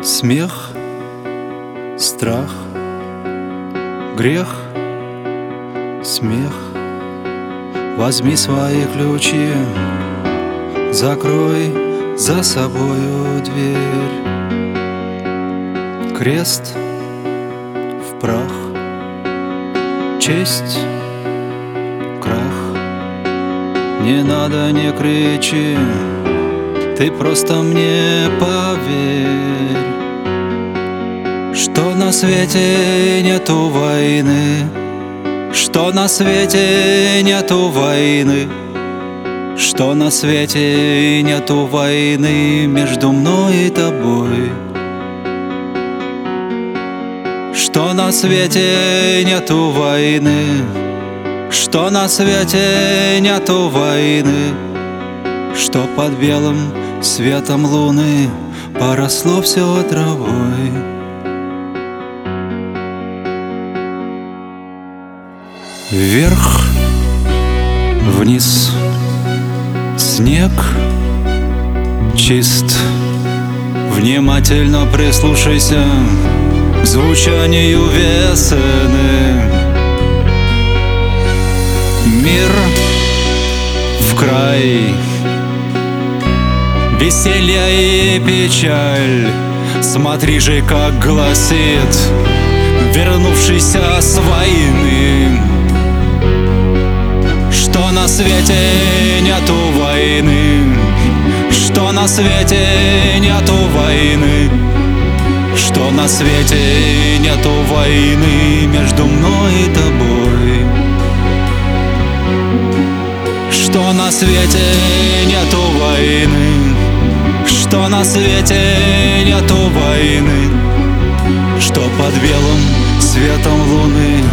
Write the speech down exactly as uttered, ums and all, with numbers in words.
Смех, страх, грех, смех. Возьми свои ключи, закрой за собою дверь. Крест в прах, честь, крах. Не надо, не кричи, ты просто мне поверь, что на свете нету войны, что на свете нету войны, что на свете нету войны между мной и тобой, что на свете нету войны, что на свете нету войны, что под белым светом луны поросло все травой. Вверх, вниз, снег чист. Внимательно прислушайся к звучанию весны. Мир в край, веселье и печаль. Смотри же, как гласит вернувшийся с войны, что на свете нету войны, что на свете нету войны, что на свете нету войны между мной и тобой, что на свете нету войны, что на свете нету войны, что под белым светом луны